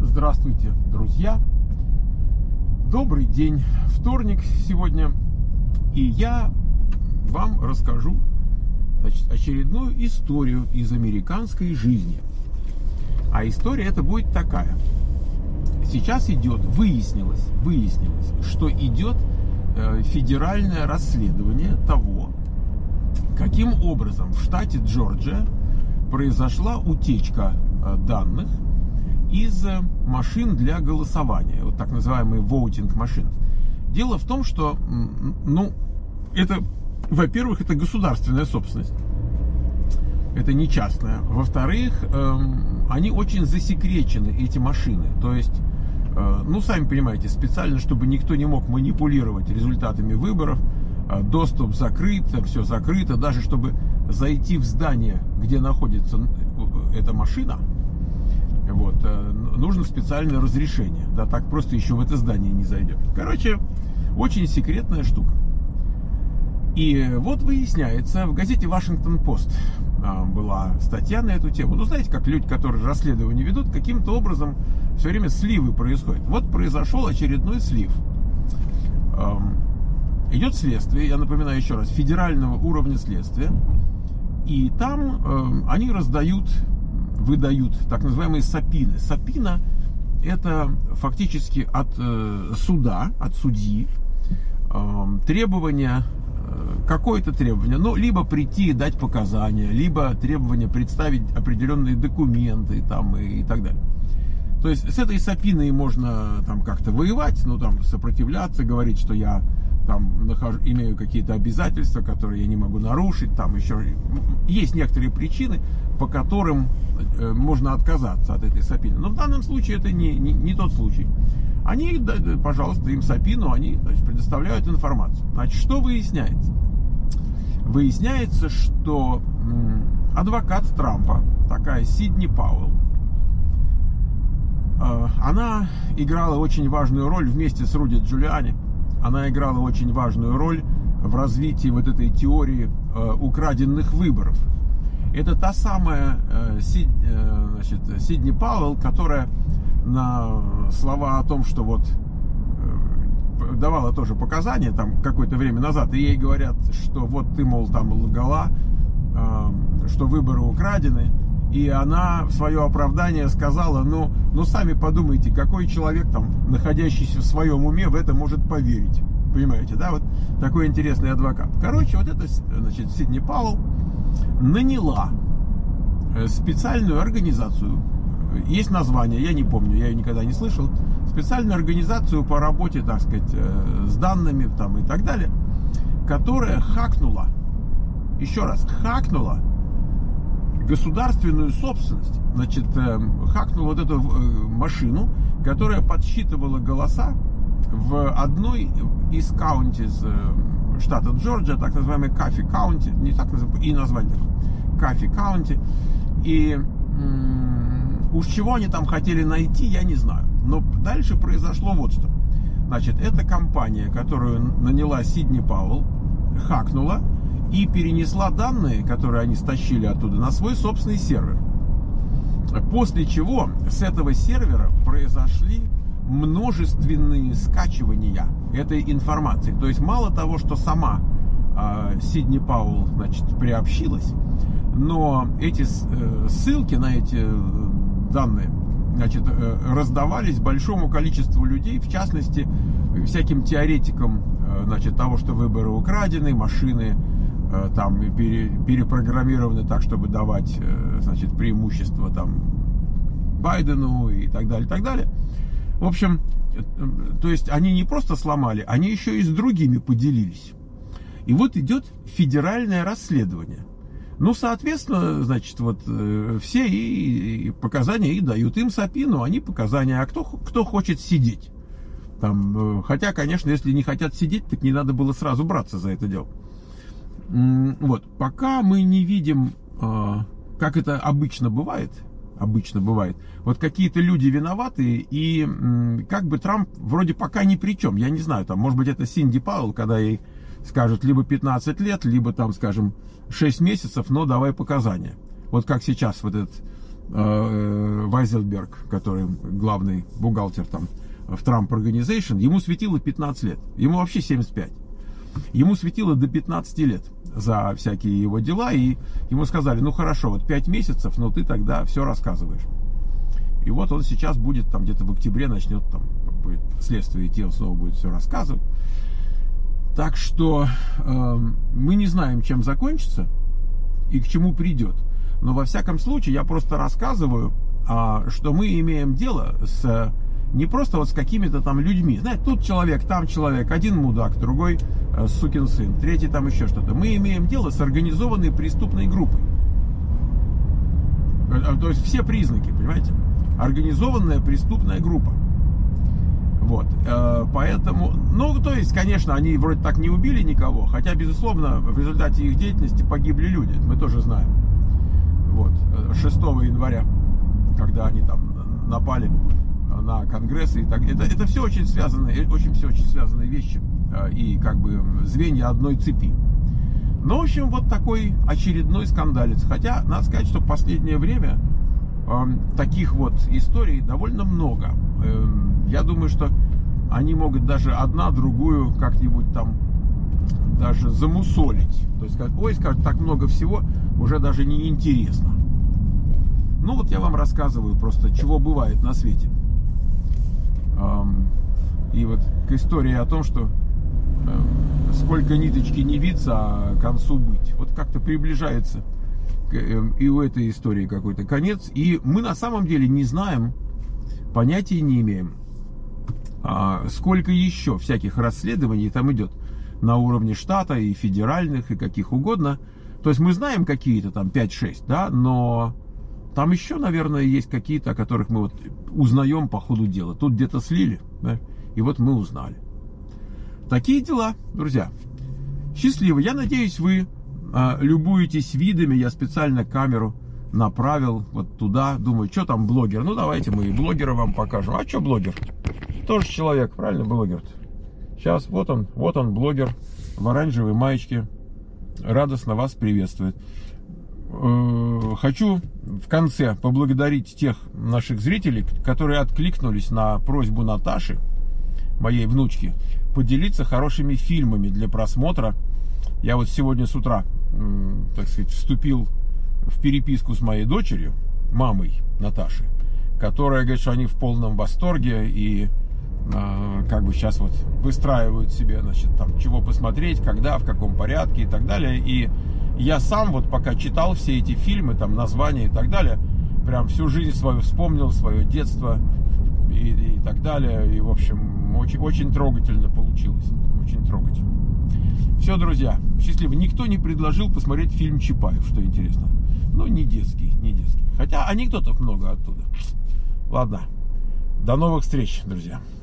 Здравствуйте, друзья! Добрый день! Вторник сегодня, и я вам расскажу, очередную историю из американской жизни. А история эта будет такая. Сейчас выяснилось, что идет федеральное расследование того, каким образом в штате Джорджия произошла утечка данных из машин для голосования, вот так называемые voting машин. Дело в том, что, это, во-первых, это государственная собственность, это не частная. Во-вторых, они очень засекречены, эти машины. То есть, сами понимаете, специально, чтобы никто не мог манипулировать результатами выборов, доступ закрыт, все закрыто, даже чтобы зайти в здание, где находится эта машина, нужно специальное разрешение. Да, так просто еще в это здание не зайдет. Короче, очень секретная штука. И вот выясняется, в газете Вашингтон-Пост была статья на эту тему. Знаете, как люди, которые расследование ведут, каким-то образом все время сливы происходят. Вот произошел очередной слив. Идет следствие, я напоминаю еще раз, федерального уровня следствия. И там они выдают так называемые сапины. Сапина — это фактически от суда, от судьи требование, какое-то требование, либо прийти и дать показания, либо требование представить определенные документы и так далее. То есть с этой сапиной можно как-то воевать, сопротивляться, говорить, что я имею какие-то обязательства, которые я не могу нарушить, еще есть некоторые причины, по которым можно отказаться от этой сапины. Но в данном случае это не тот случай. Они, пожалуйста, им сапину, они предоставляют информацию. Значит, что выясняется? Выясняется, что адвокат Трампа, такая Сидни Пауэлл, она играла очень важную роль вместе с Руди Джулиани. Она играла очень важную роль в развитии вот этой теории украденных выборов. Это та самая Сидни Пауэлл, которая на слова о том, что давала тоже показания какое-то время назад, и ей говорят, что ты, лгала, что выборы украдены, и она в свое оправдание сказала, сами подумайте, какой человек, находящийся в своем уме, в это может поверить. Понимаете, да? Вот такой интересный адвокат. Короче, Сидни Пауэлл наняла специальную организацию, есть название, я не помню, я ее никогда не слышал, специальную организацию по работе, с данными и так далее, которая хакнула государственную собственность, хакнула эту машину, которая подсчитывала голоса в одной из каунтис штата Джорджия, так называемый Кафи Каунти, не так называемый, и название Кафи Каунти. И уж чего они там хотели найти, я не знаю. Но дальше произошло вот что. Эта компания, которую наняла Сидни Пауэлл, хакнула и перенесла данные, которые они стащили оттуда, на свой собственный сервер. После чего с этого сервера произошли множественные скачивания этой информации. То есть мало того, что сама Сидни Пауэлл, приобщилась, но эти ссылки на эти данные, раздавались большому количеству людей, в частности, всяким теоретикам, того, что выборы украдены, машины перепрограммированы так, чтобы давать, преимущество Байдену и так далее, и так далее. В общем, то есть они не просто сломали, они еще и с другими поделились. И вот идет федеральное расследование. Соответственно, все и показания и дают. Им сапину, они показания. А кто хочет сидеть? Хотя, конечно, если не хотят сидеть, так не надо было сразу браться за это дело. Пока мы не видим, как это обычно бывает, какие-то люди виноваты, и Трамп вроде пока ни при чем. Я не знаю, может быть, это Сидни Пауэлл, когда ей скажут либо 15 лет, либо 6 месяцев, но давай показания. Вот как сейчас этот Вайзельберг, который главный бухгалтер там в Trump Organization, ему светило 15 лет. Ему вообще 75. Ему светило до 15 лет за всякие его дела. И ему сказали, ну хорошо, вот 5 месяцев, но ты тогда все рассказываешь. И вот он сейчас будет там где-то в октябре начнет там следствие идти, он снова будет все рассказывать. Так что мы не знаем, чем закончится и к чему придет. Но во всяком случае я просто рассказываю, что мы имеем дело с не просто вот с какими-то там людьми. Знаете, тут человек, там человек, один мудак, другой сукин сын, третий там еще что-то. Мы имеем дело с организованной преступной группой. То есть все признаки, понимаете? Организованная преступная группа. Вот, поэтому, ну, то есть, конечно, они вроде так не убили никого, хотя, безусловно, в результате их деятельности погибли люди, мы тоже знаем. Вот, 6 января, когда они там напали на Конгресс, и так, это все очень связанные вещи, и как бы звенья одной цепи. Ну, в общем, вот такой очередной скандалец. Хотя, надо сказать, что в последнее время таких вот историй довольно много. Я думаю, что они могут даже одна другую как-нибудь там даже замусолить. То есть сказать, ой, скажут, так много всего, уже даже не интересно. Ну вот я вам рассказываю просто, чего бывает на свете. И вот к истории о том, что сколько ниточки не виться, а к концу быть. Вот как-то приближается и у этой истории какой-то конец. И мы на самом деле не знаем, понятия не имеем, сколько еще всяких расследований там идет на уровне штата и федеральных, и каких угодно. То есть мы знаем какие-то там 5-6, да, но там еще, наверное, есть какие-то, о которых мы вот узнаем по ходу дела. Тут где-то слили, да, и вот мы узнали. Такие дела, друзья. Счастливо. Я надеюсь, вы любуетесь видами. Я специально камеру направил вот туда. Думаю, что там блогер? Ну, давайте мы и блогера вам покажем. А что блогер? Тоже человек, правильно, блогер? Сейчас, вот он, блогер в оранжевой маечке. Радостно вас приветствует. Хочу в конце поблагодарить тех наших зрителей, которые откликнулись на просьбу Наташи, моей внучки, поделиться хорошими фильмами для просмотра. Я вот сегодня с утра, так сказать, вступил в переписку с моей дочерью, мамой Наташи, которая говорит, что они в полном восторге и как бы сейчас вот выстраивают себе, значит, там, чего посмотреть, когда, в каком порядке и так далее. И я сам вот пока читал все эти фильмы, там, названия и так далее, прям всю жизнь свою вспомнил, свое детство и так далее. И, в общем, очень трогательно получилось. Очень трогательно. Все, друзья, счастливо. Никто не предложил посмотреть фильм Чапаев, что интересно. Ну, не детский. Хотя анекдотов много оттуда. Ладно. До новых встреч, друзья.